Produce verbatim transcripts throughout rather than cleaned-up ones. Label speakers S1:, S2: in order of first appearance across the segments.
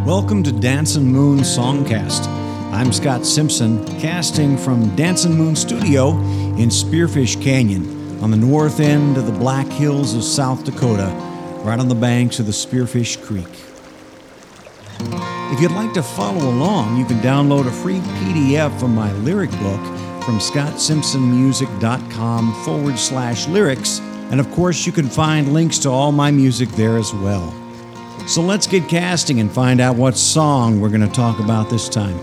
S1: Welcome to Dancin' Moon Songcast. I'm Scott Simpson, casting from Dancin' Moon Studio in Spearfish Canyon on the north end of the Black Hills of South Dakota, right on the banks of the Spearfish Creek. If you'd like to follow along, you can download a free P D F of my lyric book from scottsimpsonmusic.com forward slash lyrics, and of course you can find links to all my music there as well. So let's get casting and find out what song we're going to talk about this time.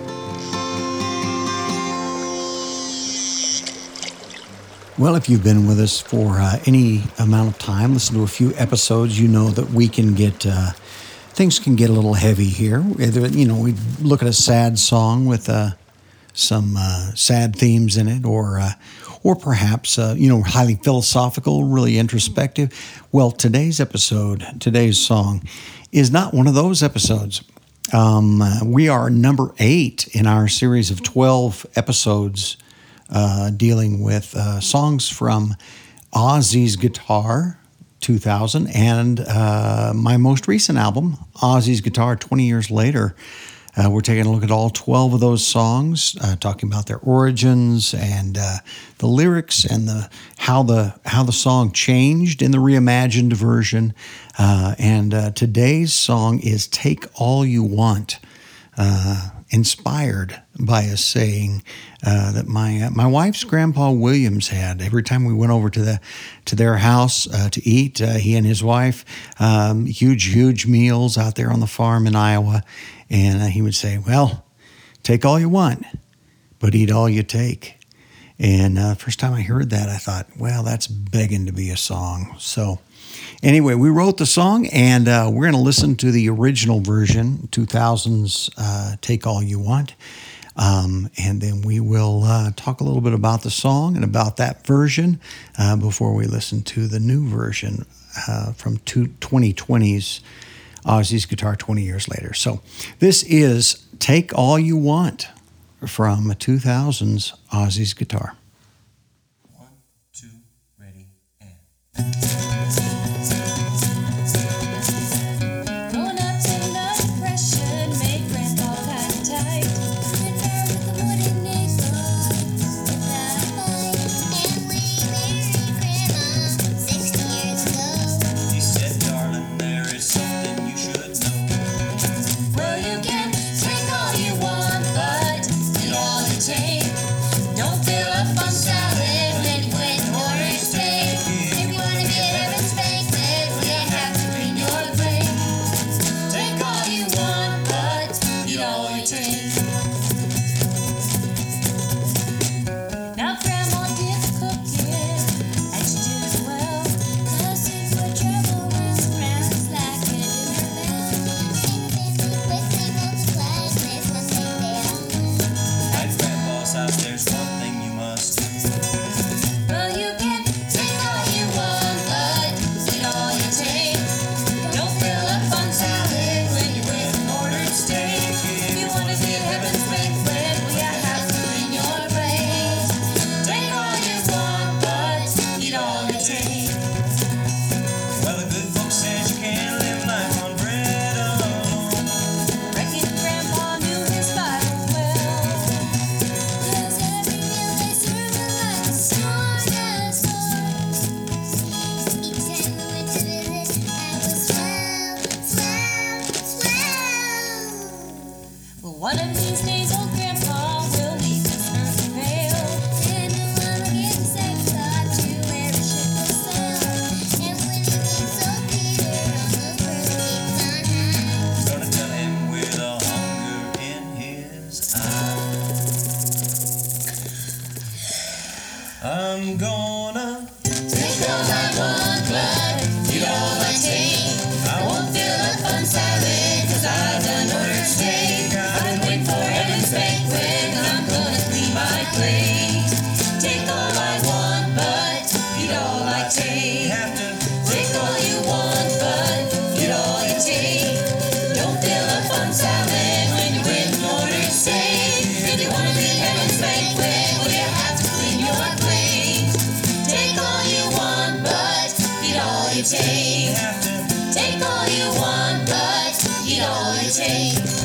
S1: Well, if you've been with us for uh, any amount of time, listen to a few episodes, you know that we can get, uh, things can get a little heavy here. Either, you know, we look at a sad song with uh, some uh, sad themes in it, or uh, or perhaps, uh, you know, highly philosophical, really introspective. Well, today's episode, today's song, is not one of those episodes. Um, uh, we are number eight in our series of twelve episodes uh, dealing with uh, songs from Ozzy's Guitar two thousand and uh, my most recent album, Ozzy's Guitar twenty years later. Uh, we're taking a look at all twelve of those songs, uh, talking about their origins and uh, the lyrics and the how the how the song changed in the reimagined version. Uh, and uh, today's song is "Take All You Want," uh, inspired by a saying uh, that my uh, my wife's grandpa Williams had. Every time we went over to the to their house uh, to eat, uh, he and his wife, um, huge huge meals out there on the farm in Iowa. And he would say, well, take all you want, but eat all you take. And uh, first time I heard that, I thought, well, that's begging to be a song. So anyway, we wrote the song, and uh, we're going to listen to the original version, two thousands uh, Take All You Want. Um, and then we will uh, talk a little bit about the song and about that version uh, before we listen to the new version uh, from twenty twenty's Ozzy's Guitar twenty years later. So this is Take All You Want from two thousands Ozzy's Guitar.
S2: One, two, ready, and...
S3: Growing up in the depression made grandpa kind of tight. And found with the wooden neighbors without a fight. And we married grandma sixty years ago.
S2: He said, darling, there is something you should know.
S3: Well, you can take all you want, but eat all you take. Don't fill up on salad when you wait for a steak. If you want to get heaven's banquet, well, you have to bring your plate. Take all you want, but eat all you take. Now grandma did the cooking, and she did it well. Now since we're trouble runs around like a dinner bell.
S2: At grandpa's house, there's one thing you must do.
S3: Well, you can take all you want, but eat all you take. Don't fill up on salad when you wait an ordered steak. If you want to get heaven's banquet, well, you have to bring your plate. Take all you want, but eat all you take.
S2: Well, the good book says you can't live life on bread alone.
S3: Reckon grandpa knew his Bible well. 'Cause every meal they serve him like a smorgasbord. Each time we went to visit, I was swell, swell, swell. Well, one of these days, old grandpa will leave this earth pale. And the one will get sex thought to where the ship will sail. And when he gets so bitter on those birthdays on high.
S2: Gonna tell him with a hunger in his eye. I'm gonna
S3: Take all I want, but eat all I take. I won't fill up on salad, 'cause I've done ordered steak. I've been waiting for heaven's banquet, and I'm gonna clean my plate. Take all I want, but eat all I take.
S2: have to.
S3: Take all you want, but eat all you take. Don't fill up on salad when you wait an ordered steak. If you wanna be heaven's banquet, well, you have to clean your plate. Take all you want, but eat all you take.
S2: Have to.
S3: Take all you want, but eat all you take.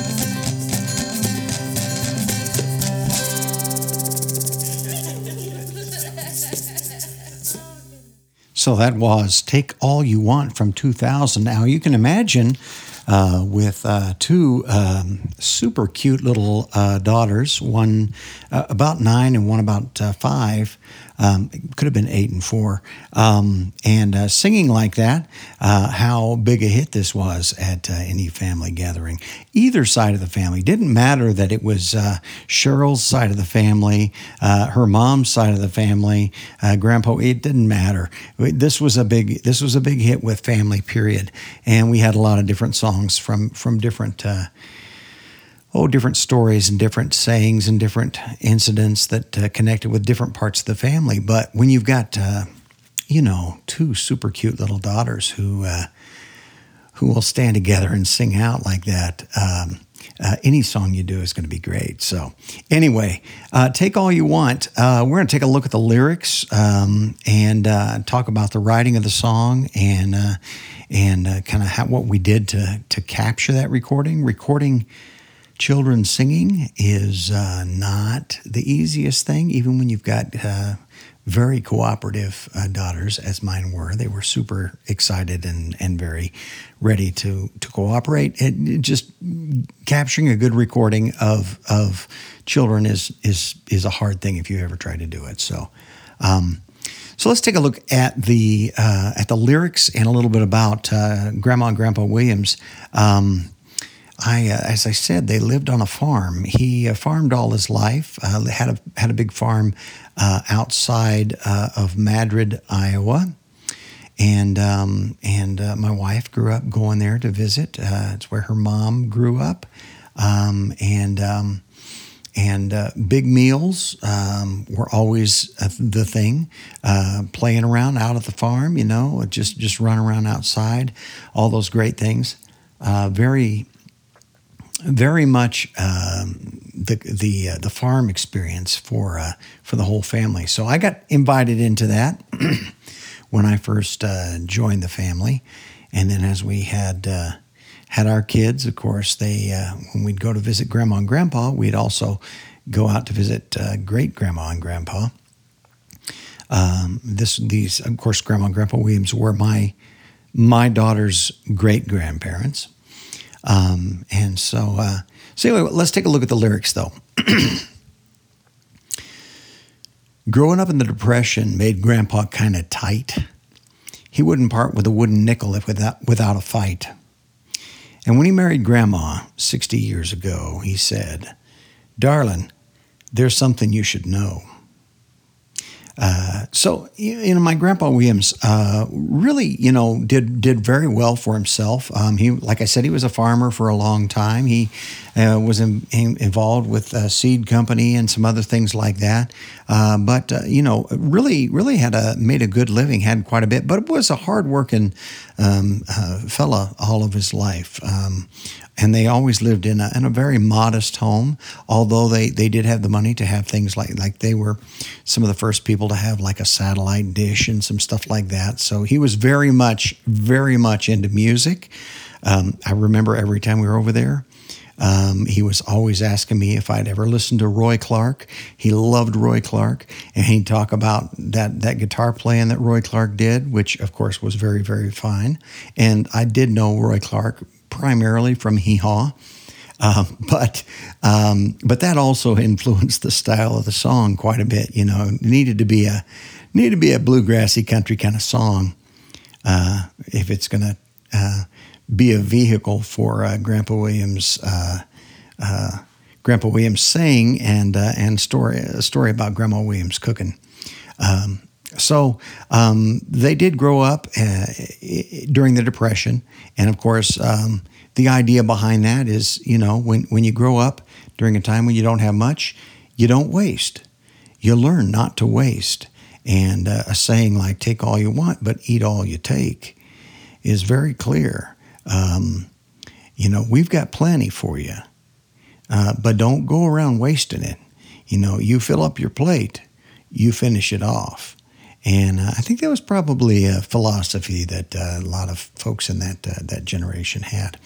S1: So that was Take All You Want from two thousand. Now you can imagine uh, with uh, two um, super cute little uh, daughters, one uh, about nine and one about uh, five. Um, it could have been eight and four. Um, and uh, singing like that, uh, how big a hit this was at uh, any family gathering. Either side of the family. Didn't matter that it was uh, Cheryl's side of the family, uh, her mom's side of the family, uh, Grandpa. It didn't matter. This was a big. This was a big hit with family. Period. And we had a lot of different songs from from different. Uh, Oh, different stories and different sayings and different incidents that uh, connected with different parts of the family. But when you've got, uh, you know, two super cute little daughters who uh, who will stand together and sing out like that, um, uh, any song you do is going to be great. So anyway, uh, Take All You Want. Uh, we're going to take a look at the lyrics um, and uh, talk about the writing of the song and uh, and uh, kind of what we did to to capture that recording. Recording children singing is uh, not the easiest thing, even when you've got uh, very cooperative uh, daughters, as mine were. They were super excited and, and very ready to, to cooperate. It, it just capturing a good recording of of children is is is a hard thing if you ever try to do it. So, um, so let's take a look at the uh, at the lyrics and a little bit about uh, Grandma and Grandpa Williams. Um, I, uh, as I said, they lived on a farm. He uh, farmed all his life. Uh, had a had a big farm uh, outside uh, of Madrid, Iowa, and um, and uh, my wife grew up going there to visit. Uh, it's where her mom grew up, um, and um, and uh, big meals um, were always uh, the thing. Uh, playing around out at the farm, you know, just just run around outside, all those great things. Uh, very. Very much um, the the uh, the farm experience for uh, for the whole family. So I got invited into that when I first uh, joined the family, and then as we had uh, had our kids, of course, they uh, when we'd go to visit Grandma and Grandpa, we'd also go out to visit uh, great Grandma and Grandpa. Um, this these of course, Grandma and Grandpa Williams were my my daughter's great grandparents. Um, and so, uh, so anyway, let's take a look at the lyrics, though. Growing up in the Depression made Grandpa kind of tight. He wouldn't part with a wooden nickel if without, without a fight. And when he married Grandma sixty years ago, he said, "Darling, there's something you should know." Uh, so, you know, my Grandpa Williams uh, really, you know, did did very well for himself. Um, he, like I said, he was a farmer for a long time. He uh, was in, in, involved with a seed company and some other things like that. Uh, but uh, you know, really, really had a made a good living, had quite a bit. But it was a hardworking um, uh, fella all of his life. Um, And they always lived in a, in a very modest home, although they, they did have the money to have things like, like they were some of the first people to have like a satellite dish and some stuff like that. So he was very much, very much into music. Um, I remember every time we were over there, um, he was always asking me if I'd ever listened to Roy Clark. He loved Roy Clark, and he'd talk about that, that guitar playing that Roy Clark did, which of course was very, very fine. And I did know Roy Clark primarily from Hee Haw, uh, but um, but that also influenced the style of the song quite a bit. You know, it needed to be a needed to be a bluegrassy country kind of song uh, if it's going to uh, be a vehicle for uh, Grandpa Williams. Uh, uh, Grandpa Williams sang and uh, and story a story about Grandma Williams cooking. Um, So um, they did grow up uh, during the Depression. And, of course, um, the idea behind that is, you know, when, when you grow up during a time when you don't have much, you don't waste. You learn not to waste. And uh, a saying like, take all you want, but eat all you take is very clear. Um, you know, we've got plenty for you, uh, but don't go around wasting it. You know, you fill up your plate, you finish it off. And uh, I think that was probably a philosophy that uh, a lot of folks in that uh, that generation had.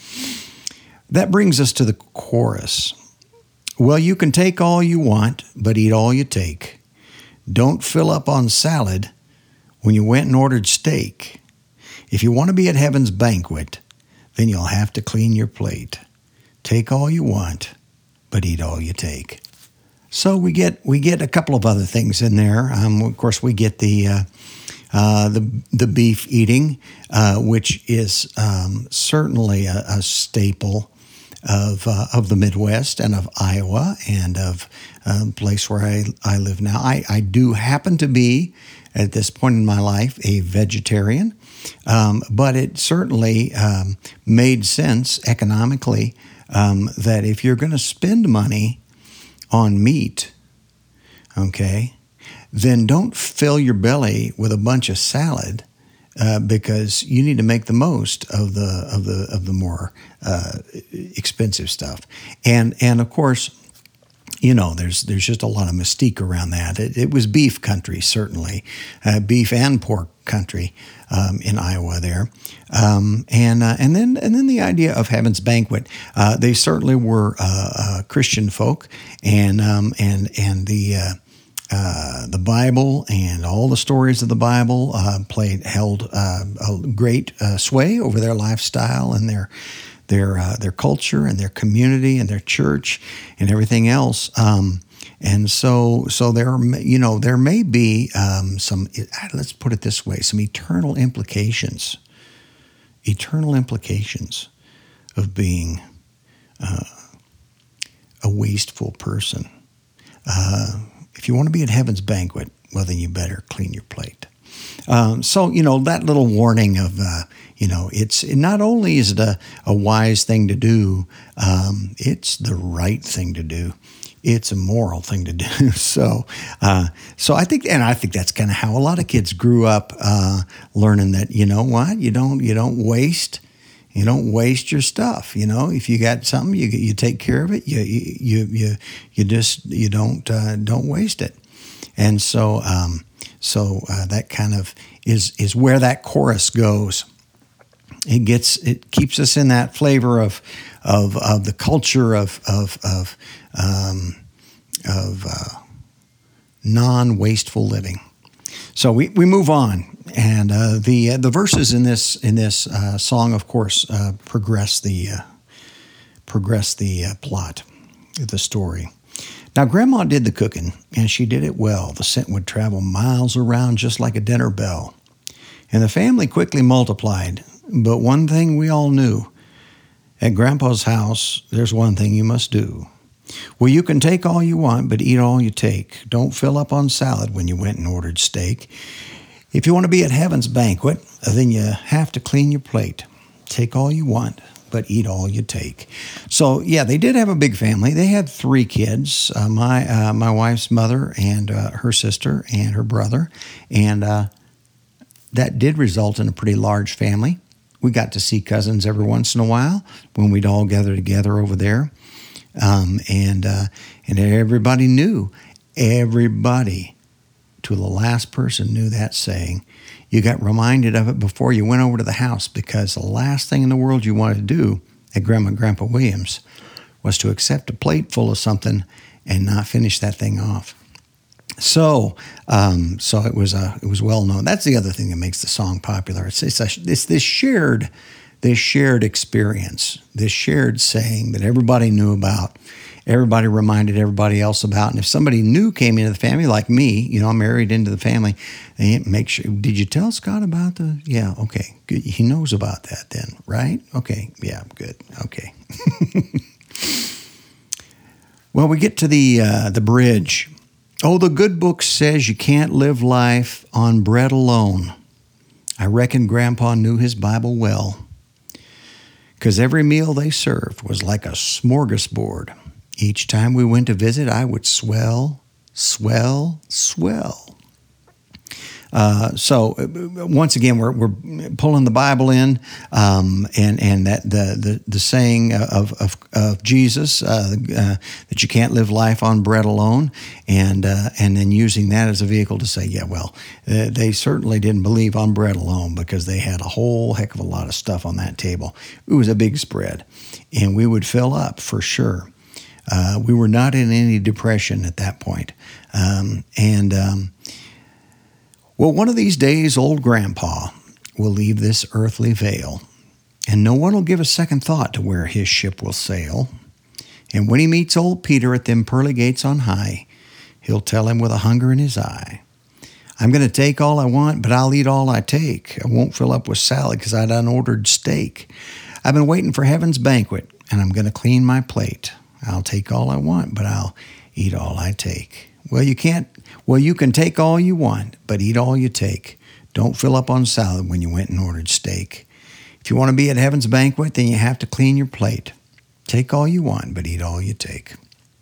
S1: That brings us to the chorus. Well, you can take all you want, but eat all you take. Don't fill up on salad when you went and ordered steak. If you want to be at heaven's banquet, then you'll have to clean your plate. Take all you want, but eat all you take. So we get we get a couple of other things in there. Um, of course, we get the uh, uh, the the beef eating, uh, which is um, certainly a, a staple of uh, of the Midwest and of Iowa and of uh, the place where I, I live now. I, I do happen to be, at this point in my life, a vegetarian, um, but it certainly um, made sense economically um, that if you're going to spend money on meat, okay, then don't fill your belly with a bunch of salad. Uh, because you need to make the most of the of the of the more uh, expensive stuff, and and of course, you know, there's there's just a lot of mystique around that. It, it was beef country, certainly, uh, beef and pork country um, in Iowa there, um, and uh, and then and then the idea of heaven's banquet. Uh, they certainly were uh, uh, Christian folk, and um, and and the. Uh, Uh, the Bible and all the stories of the Bible uh, played held uh, a great uh, sway over their lifestyle and their their uh, their culture and their community and their church and everything else. Um, and so so there you know there may be um, some, let's put it this way, some eternal implications, eternal implications of being uh, a wasteful person. Uh, If you want to be at heaven's banquet, well, then you better clean your plate. Um, so, you know, that little warning of, uh, you know, it's not only is it a, a wise thing to do, um, it's the right thing to do. It's a moral thing to do. So, uh, so I think, and I think that's kind of how a lot of kids grew up, uh, learning that, you know what, you don't, you don't waste. You don't waste your stuff. You know, if you got something, you you take care of it. You you you you just you don't uh, don't waste it. And so um, so uh, that kind of is is where that chorus goes. It gets it keeps us in that flavor of of of the culture of of of um, of uh, non-wasteful living. So we, we move on, and uh, the uh, the verses in this in this uh, song, of course, uh, progress the uh, progress the uh, plot, the story. Now, Grandma did the cooking, and she did it well. The scent would travel miles around, just like a dinner bell, and the family quickly multiplied. But one thing we all knew: at Grandpa's house, there's one thing you must do. Well, you can take all you want, but eat all you take. Don't fill up on salad when you went and ordered steak. If you want to be at heaven's banquet, then you have to clean your plate. Take all you want, but eat all you take. So, yeah, they did have a big family. They had three kids, uh, my uh, my wife's mother and uh, her sister and her brother, and uh, that did result in a pretty large family. We got to see cousins every once in a while when we'd all gather together over there. Um, and uh, and everybody knew, everybody, to the last person, knew that saying. You got reminded of it before you went over to the house, because the last thing in the world you wanted to do at Grandma and Grandpa Williams was to accept a plate full of something and not finish that thing off. So, um, so it was a, it was well known. That's the other thing that makes the song popular. It's it's, a, it's this shared. This shared experience, this shared saying that everybody knew about, everybody reminded everybody else about. And if somebody new came into the family, like me, you know, I'm married into the family, they make sure, did you tell Scott about the, yeah, okay, good. He knows about that then, right? Okay, yeah, good, okay. Well, we get to the uh, the bridge. Oh, the good book says you can't live life on bread alone. I reckon Grandpa knew his Bible well, because every meal they served was like a smorgasbord. Each time we went to visit, I would swell, swell, swell. Uh, so once again, we're we're pulling the Bible in, um, and and that the the, the saying of of, of Jesus uh, uh, that you can't live life on bread alone, and uh, and then using that as a vehicle to say, yeah, well, uh, they certainly didn't believe on bread alone, because they had a whole heck of a lot of stuff on that table. It was a big spread, and we would fill up for sure. Uh, we were not in any depression at that point, um, and. Um, Well, one of these days, old Grandpa will leave this earthly vale, and no one will give a second thought to where his ship will sail. And when he meets old Peter at them pearly gates on high, he'll tell him with a hunger in his eye, I'm going to take all I want, but I'll eat all I take. I won't fill up with salad because I done ordered steak. I've been waiting for heaven's banquet, and I'm going to clean my plate. I'll take all I want, but I'll eat all I take. Well, you can't, well, you can take all you want, but eat all you take. Don't fill up on salad when you went and ordered steak. If you want to be at heaven's banquet, then you have to clean your plate. Take all you want, but eat all you take.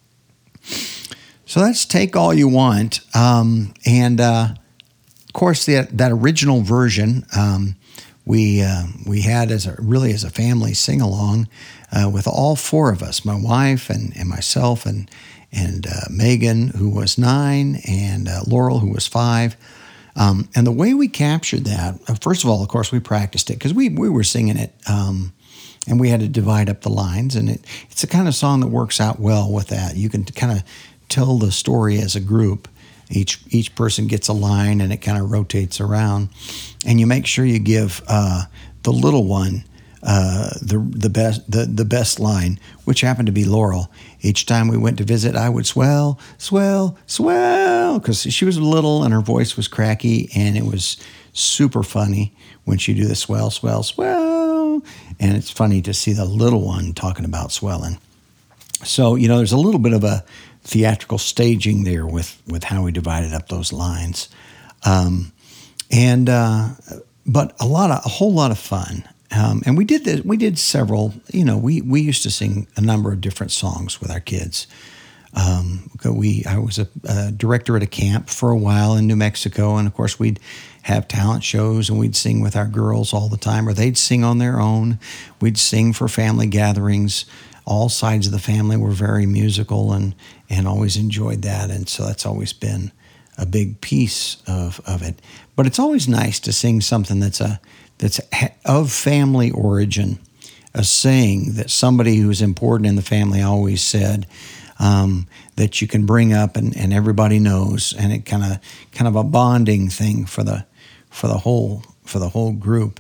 S1: So that's Take All You Want. Um, and, uh, of course, that, that original version, um, we uh, we had as a, really as a family sing-along uh, with all four of us, my wife and, and myself and, and uh, Megan, who was nine, and uh, Laurel, who was five. Um, and the way we captured that, uh, first of all, of course, we practiced it because we, we were singing it, um, and we had to divide up the lines. And it, it's the kind of song that works out well with that. You can kind of tell the story as a group. Each each person gets a line, and it kind of rotates around. And you make sure you give uh, the little one uh, the the best the, the best line, which happened to be Laurel. Each time we went to visit, I would swell, swell, swell, because she was little and her voice was cracky, and it was super funny when she do the swell, swell, swell. And it's funny to see the little one talking about swelling. So, you know, there's a little bit of a theatrical staging there with, with how we divided up those lines. Um, and, uh, but a lot of, a whole lot of fun. Um, and we did this, we did several, you know, we, we used to sing a number of different songs with our kids. Um, we, I was a, a director at a camp for a while in New Mexico. And of course we'd have talent shows and we'd sing with our girls all the time, or they'd sing on their own. We'd sing for family gatherings. All sides of the family were very musical and, and always enjoyed that. And so that's always been a big piece of, of it. But it's always nice to sing something that's a that's of family origin, a saying that somebody who's important in the family always said, um, that you can bring up and, and everybody knows, and it kind of kind of a bonding thing for the for the whole for the whole group.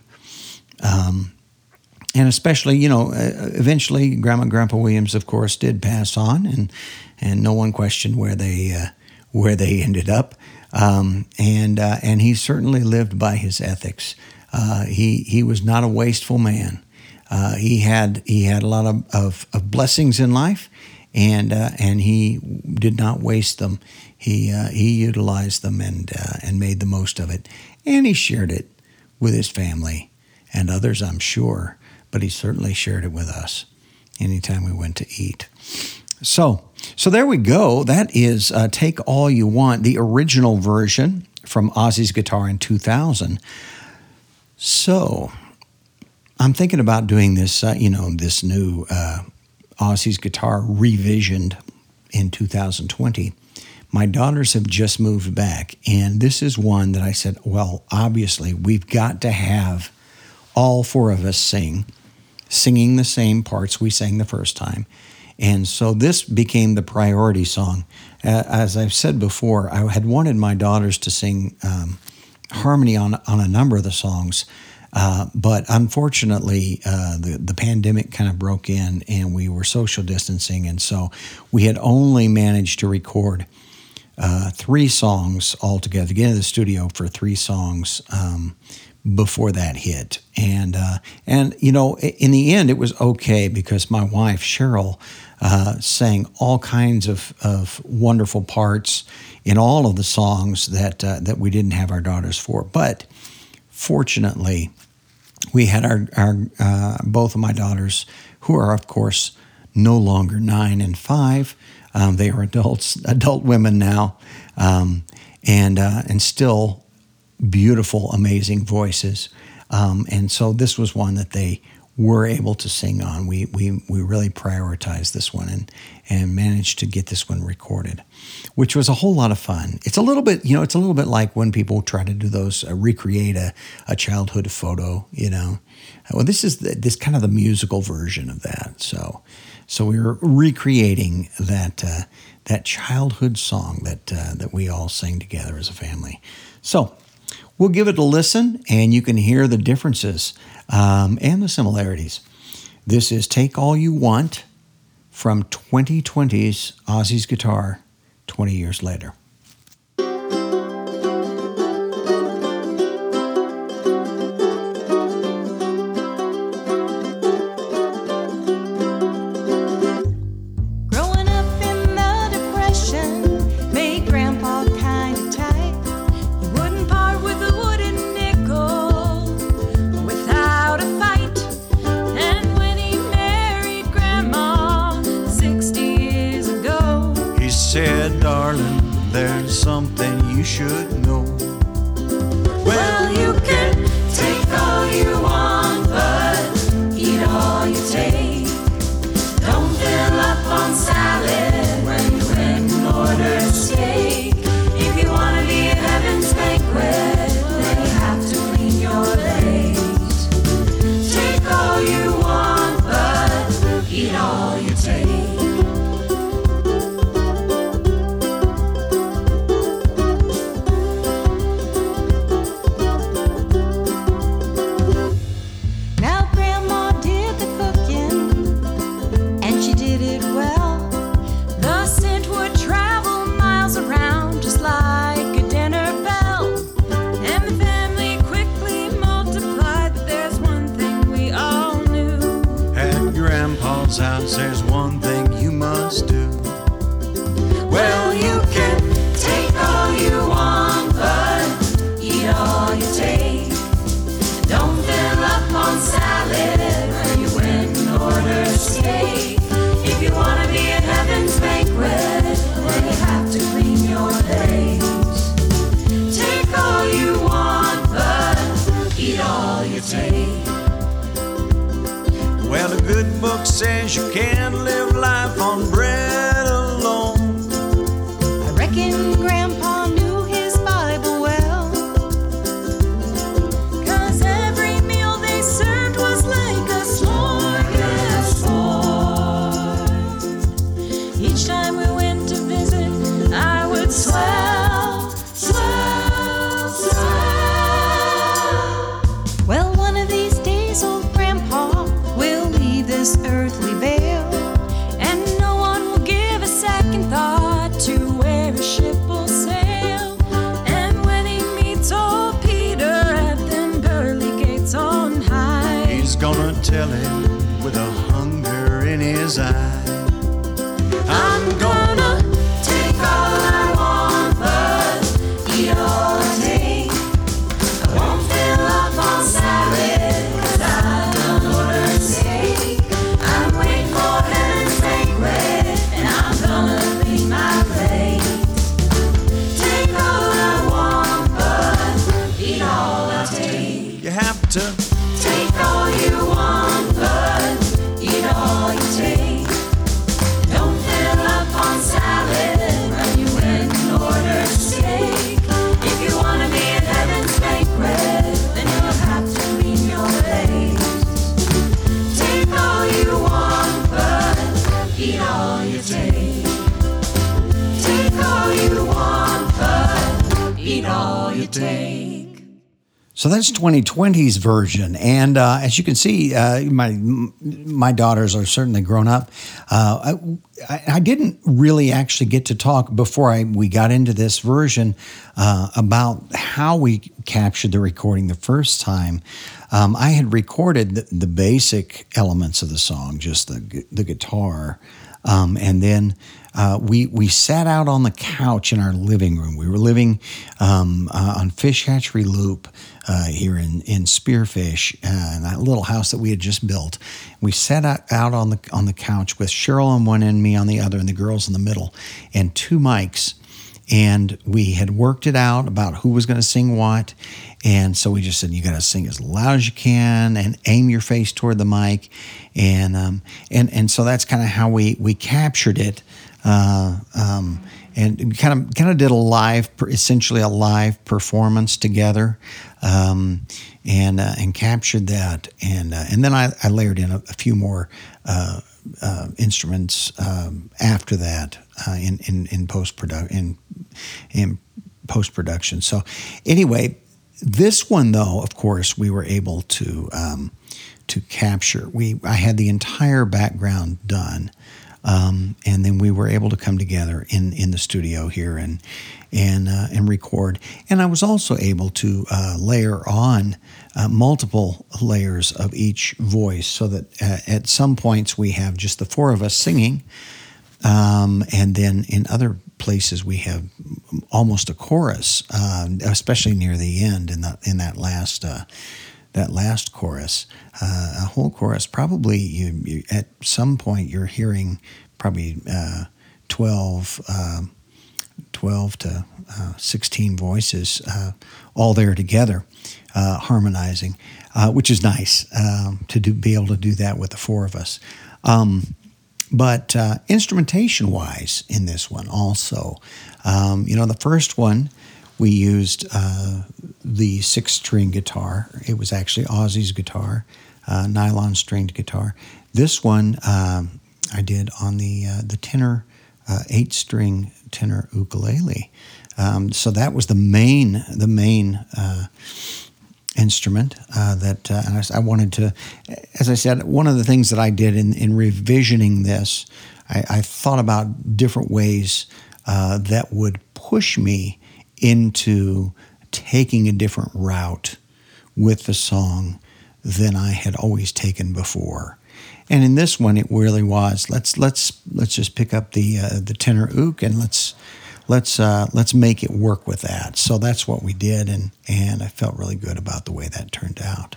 S1: Um, And especially, you know, uh, eventually Grandma and Grandpa Williams, of course, did pass on, and and no one questioned where they uh, where they ended up. Um, and uh, and he certainly lived by his ethics. Uh, he he was not a wasteful man. Uh, he had he had a lot of, of, of blessings in life, and uh, and he did not waste them. He uh, he utilized them and uh, and made the most of it, and he shared it with his family and others, I'm sure. But he certainly shared it with us anytime we went to eat. So, so there we go. That is uh, Take All You Want, the original version from Ozzy's Guitar in two thousand. So, I'm thinking about doing this, uh, you know, this new uh, Ozzy's Guitar revisioned in two thousand twenty. My daughters have just moved back, and this is one that I said, well, obviously, we've got to have all four of us sing, singing the same parts we sang the first time. And so this became the priority song. Uh, as I've said before, I had wanted my daughters to sing um, harmony on, on a number of the songs, uh, but unfortunately, uh, the, the pandemic kind of broke in and we were social distancing, and so we had only managed to record uh, three songs altogether, get into the studio for three songs um, before that hit. And, uh, and you know, in the end, it was okay because my wife, Cheryl, uh, sang all kinds of, of wonderful parts in all of the songs that, uh, that we didn't have our daughters for. But fortunately, we had our, our uh, both of my daughters, who are, of course, no longer nine and five. Um, they are adults, adult women now, um, and uh, and still beautiful, amazing voices. Um, and so this was one that they were able to sing on. We we we really prioritized this one and and managed to get this one recorded, which was a whole lot of fun. It's a little bit, you know, it's a little bit like when people try to do those, uh, recreate a, a childhood photo, you know. Well, this is the, this kind of the musical version of that. So so we were recreating that uh, that childhood song that uh, that we all sang together as a family. So we'll give it a listen, and you can hear the differences um, and the similarities. This is Take All You Want from twenty twenty's Ozzy's Guitar, twenty years later.
S4: Growing up in the Depression made Grandpa kind of tight. He wouldn't part with a wooden nickel without a fight. And when he married Grandma sixty years ago,
S2: He said, darling, there's something you should know.
S4: well, you can take all you want, but eat all you take. Don't fill up on salad when you went and order steak. If you want to be at heaven's banquet, then you have to clean your plate. Take all you want, but eat all you take. Now Grandma did the cooking, and she did it well. The scent would travel miles around just like a dinner bell. And the family quickly multiplied, but there's one thing we all knew.
S2: At Grandpa's house, there's one thing you must do.
S4: Well, you can take all you want, but eat all you take. Don't fill up on salad when you went and ordered steak. If you want to be at heaven's banquet, then you have to clean your plate. Take all you want, but eat all you take.
S2: Well, the good book says you can't live life on bread alone.
S4: I reckon Grandpa knew his Bible well, 'cause every meal they served was like a smorgasbord. Each time we went to visit, I would swell, swell, swell. Well, one of these days, old Grandpa will leave this earthly veil, and no one will give a second thought to where a ship will sail. And when he meets old Peter at them pearly gates on high,
S2: He's gonna tell him with a hunger in his eye.
S4: I'm gonna take all I want, but eat all I take. I won't fill up on salad, 'cause I don't order steak. I'm waiting for heaven's banquet, and I'm gonna clean my plate. Take all I want, but eat all I take.
S2: You have to
S4: Take all you want, but eat all you take. Don't fill up on salad when you went and ordered steak. If you want to be at heaven's banquet, then you'll have to clean your plate. Take all you want, but eat all you take. Take all you want, but eat all you take.
S1: So that's twenty twenty's version, and uh, as you can see, uh, my my daughters are certainly grown up. Uh, I, I didn't really actually get to talk before I we got into this version uh, about how we captured the recording the first time. Um, I had recorded the, the basic elements of the song, just the gu- the guitar, um, and then. Uh, we we sat out on the couch in our living room. We were living um, uh, on Fish Hatchery Loop uh, here in in Spearfish, uh, in that little house that we had just built. We sat out, out on the on the couch with Cheryl on one end, me on the other, and the girls in the middle, and two mics. And we had worked it out about who was going to sing what. And so we just said, you got to sing as loud as you can and aim your face toward the mic. And um, and and so that's kind of how we we captured it. Uh, um, and kind of kind of did a live, essentially a live performance together, um, and uh, and captured that, and uh, and then I, I layered in a, a few more uh, uh, instruments um, after that uh, in in in post production in in post production. So anyway, this one, though, of course, we were able to um, to capture. We I had the entire background done, um, and then we were able to come together in, in the studio here and and uh, and record. And I was also able to uh, layer on uh, multiple layers of each voice, so that uh, at some points we have just the four of us singing. Um, and then in other places we have almost a chorus, uh, especially near the end in the in that last uh, that last chorus, uh, a whole chorus. Probably you, you at some point you're hearing probably uh, twelve, uh, twelve to uh, sixteen voices uh, all there together, uh, harmonizing, uh, which is nice um, to do, be able to do that with the four of us. Um, But uh, instrumentation-wise in this one also, um, you know, the first one we used uh, the six-string guitar. It was actually Ozzy's guitar, uh, nylon-stringed guitar. This one um, I did on the uh, the tenor, uh, eight-string tenor ukulele. Um, so that was the main the main. Uh, instrument uh, that uh, and I, I wanted to, as I said, one of the things that I did in, in revisioning this, I, I thought about different ways uh, that would push me into taking a different route with the song than I had always taken before. And in this one, it really was let's let's let's just pick up the uh, the tenor ook and let's. Let's uh, let's make it work with that. So that's what we did, and and I felt really good about the way that turned out.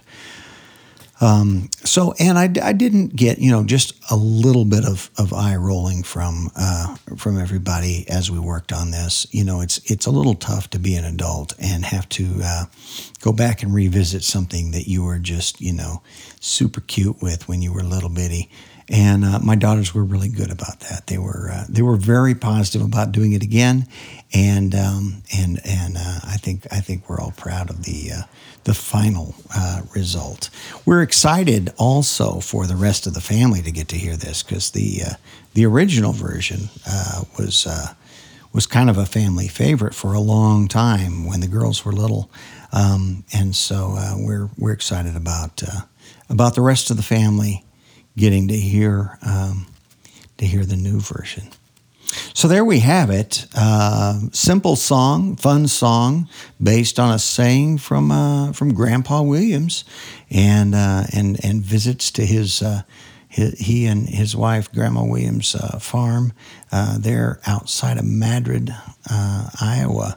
S1: Um, so and I, I didn't get you know just a little bit of, of eye rolling from uh, from everybody as we worked on this. You know, it's it's a little tough to be an adult and have to uh, go back and revisit something that you were just you know super cute with when you were little bitty. And uh, my daughters were really good about that. They were uh, they were very positive about doing it again, and um, and and uh, I think I think we're all proud of the uh, the final uh, result. We're excited also for the rest of the family to get to hear this, because the uh, the original version uh, was uh, was kind of a family favorite for a long time when the girls were little, um, and so uh, we're we're excited about uh, about the rest of the family getting to hear um, to hear the new version. So there we have it. Uh, simple song, fun song, based on a saying from uh, from Grandpa Williams, and uh, and and visits to his, uh, his he and his wife Grandma Williams' uh, farm uh, there outside of Madrid, uh, Iowa,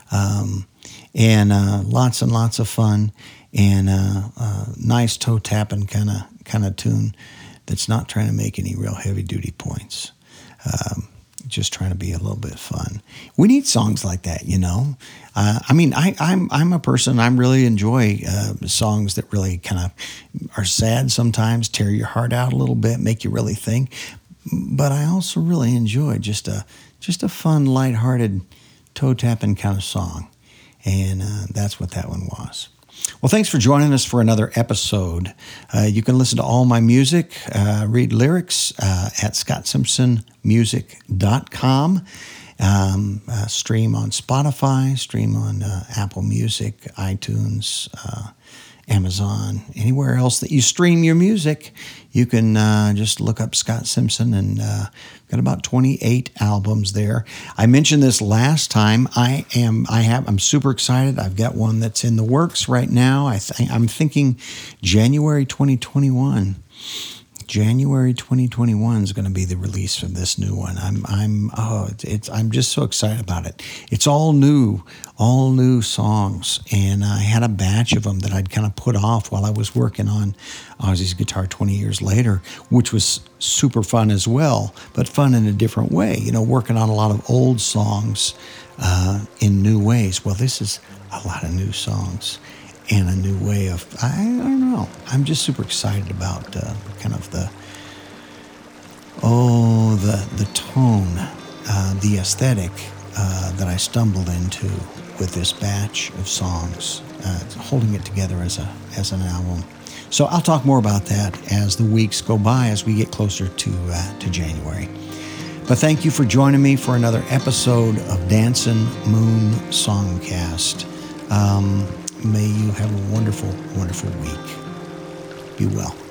S1: um, and uh, lots and lots of fun, and uh, uh, nice toe tapping kind of kind of tune. That's not trying to make any real heavy-duty points, um, just trying to be a little bit fun. We need songs like that, you know. Uh, I mean, I, I'm I'm a person, I really enjoy uh, songs that really kind of are sad sometimes, tear your heart out a little bit, make you really think. But I also really enjoy just a just a fun, lighthearted, toe-tapping kind of song, and uh, that's what that one was. Well, thanks for joining us for another episode. Uh, you can listen to all my music, uh, read lyrics uh, at scott simpson music dot com. Um, uh, stream on Spotify, stream on uh, Apple Music, iTunes, uh, Amazon, anywhere else that you stream your music. You can uh, just look up Scott Simpson, and uh, got about twenty-eight albums there. I mentioned this last time. I am, I have, I'm super excited. I've got one that's in the works right now. I th- I'm thinking January twenty twenty-one. January twenty twenty-one is going to be the release of this new one. I'm, I'm, oh, it's, it's, I'm just so excited about it. It's all new, all new songs, and I had a batch of them that I'd kind of put off while I was working on Ozzy's Guitar twenty years later, which was super fun as well, but fun in a different way. You know, working on a lot of old songs uh, in new ways. Well, this is a lot of new songs. And a new way of, I, I don't know, I'm just super excited about uh, kind of the, oh, the the tone, uh, the aesthetic uh, that I stumbled into with this batch of songs, uh, holding it together as a as an album. So I'll talk more about that as the weeks go by, as we get closer to uh, to January. But thank you for joining me for another episode of Dancin' Moon Songcast. Um, may you have a wonderful, wonderful week. Be well.